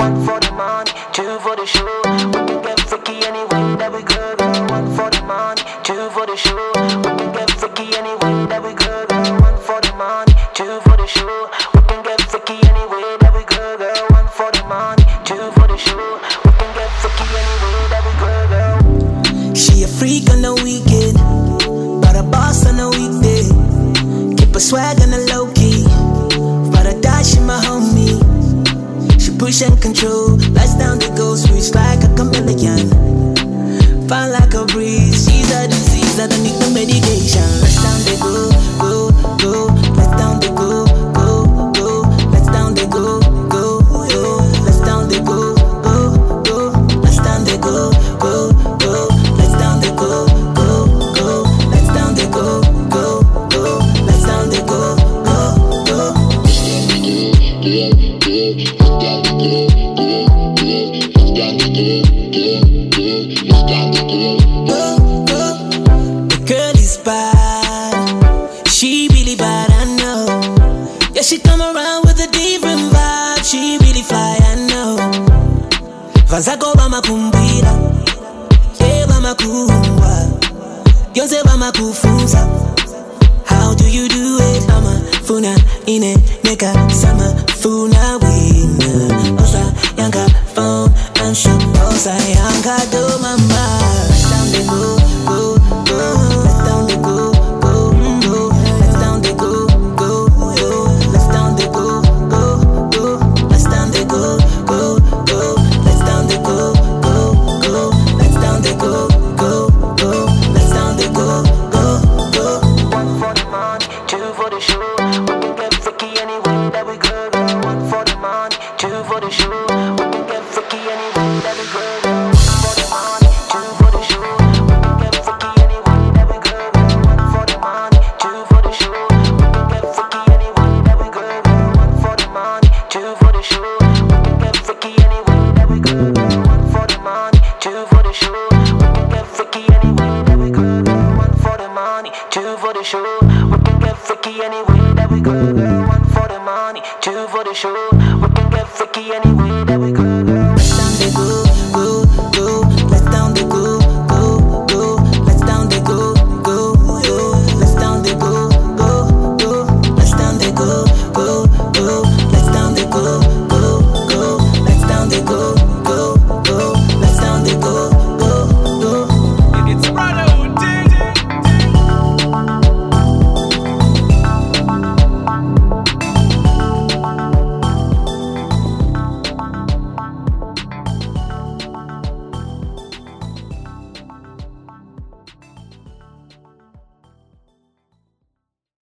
One for the money, two for the show. We can get freaky any way that we go, girl. One for the money, two for the show. We can get freaky any way that we go, girl. One for the money, two for the show. We can get freaky any way that we go, girl. One for the money, two for the show. We can get freaky any way that we go, girl. She a freak on the weekend, but a boss on the weekday. Keep a swag on the low key, but I die, she my homie. She push and control, lights down the go, switch like a chameleon. Fine like a breeze, she's a disease, I don't need no medication. Let's down they go, go, go. Let's down they go, go, go. Let's down they go, go, go. Let's down they go, go, go. Let's down they go, go, go. Let's down they go, go, go. Let's down they go, go, go. Let's down they go, go, go. The girl is bad, she really bad, I know. Yeah, she come around with a different vibe, she really fly, I know. Vazako bama kumbira, yeah bama kuwa, yonse bama kufunza. How do you do it? Ama funa ine neka sama funa wina. Osa yanka phone and shoot. Osa yanka do mama. Let's down they go, go, go. Let's down they go, go, go. Let's down they go, go, go. Let's down they go, go, go. Let's down they go, go, go. Let's down they go, go, go. Let's down they go, go, go. Let's down they go, go, go. One for the money, two for the show. We can get freaky any way that we go, girl. One for the money, two for the show. We can get freaky any way that we go, girl. One for the money, two for the show. We can get freaky any way that we go, girl. One for the money, two for the show. We can get freaky any way that we go, girl. One for the money, two for the show. We can get freaky any way that we go, girl. One for the money, two for the show. We can get freaky any way that we go, girl. One for the money, two for the show. We can get freaky any way that we go, girl. One for the money, two for the show. We can get freaky any way that we go.